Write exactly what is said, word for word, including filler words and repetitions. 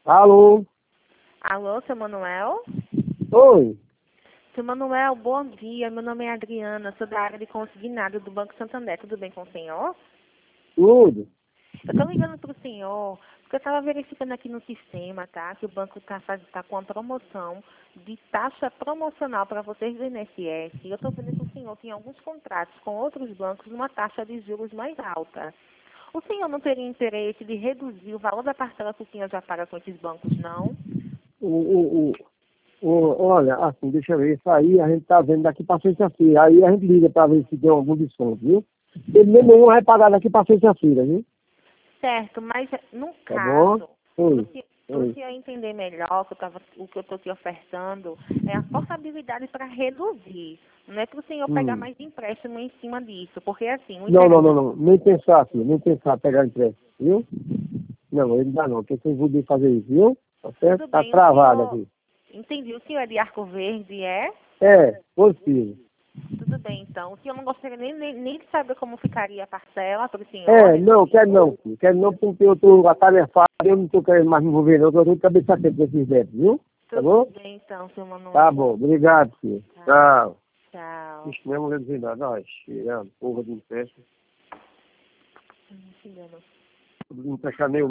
Alô? Alô, seu Manuel? Oi? Seu Manuel, bom dia. Meu nome é Adriana, sou da área de consignado do Banco Santander. Tudo bem com o senhor? Tudo? Eu estou ligando para o senhor porque eu estava verificando aqui no sistema, tá? Que o banco está tá com uma promoção de taxa promocional para vocês do I N S S. E eu estou vendo que o senhor tem alguns contratos com outros bancos numa taxa de juros mais alta. O senhor não teria interesse de reduzir o valor da parcela que o senhor já paga com esses bancos, não? O, o, o, o- olha, assim, deixa eu ver. Isso aí a gente tá vendo daqui pra sexta-feira. Aí a gente liga pra ver se tem algum desconto, viu? Ele mesmo não vai pagar daqui pra sexta-feira, viu? Certo, mas no Tá bom? caso, para Oi, o oi. senhor entender melhor o que eu tava- o que eu estou te ofertando, é a portabilidade para reduzir. Não é para o senhor pegar Hum. mais empréstimo em cima disso, porque assim, o Não, não, não, empréstimo, não. Nem pensar, filho. Nem pensar pegar empréstimo, viu? Não, ele dá não. Porque vocês vão fazer isso, viu? Tá certo? tudo Tá bem, o travado senhor, aqui. entendi, o senhor é de Arco Verde, é? É, positivo. Tudo bem, então. O senhor não gostaria nem, nem, nem de saber como ficaria a parcela para o senhor É, não, quero reduzir? não, filho. Quero não porque eu tô atarefado, eu não tô querendo mais me envolver não, que eu tô de cabeça quente com esses débitos, viu? Tá Tudo bom? bem, então, seu Manuel. Tá bom, obrigado, filho. Tá, Tchau. tchau. Ixi, não é mulher de nada, ó, cheirando, porra de empréstimo. Hum, se engano. Não emprestar nem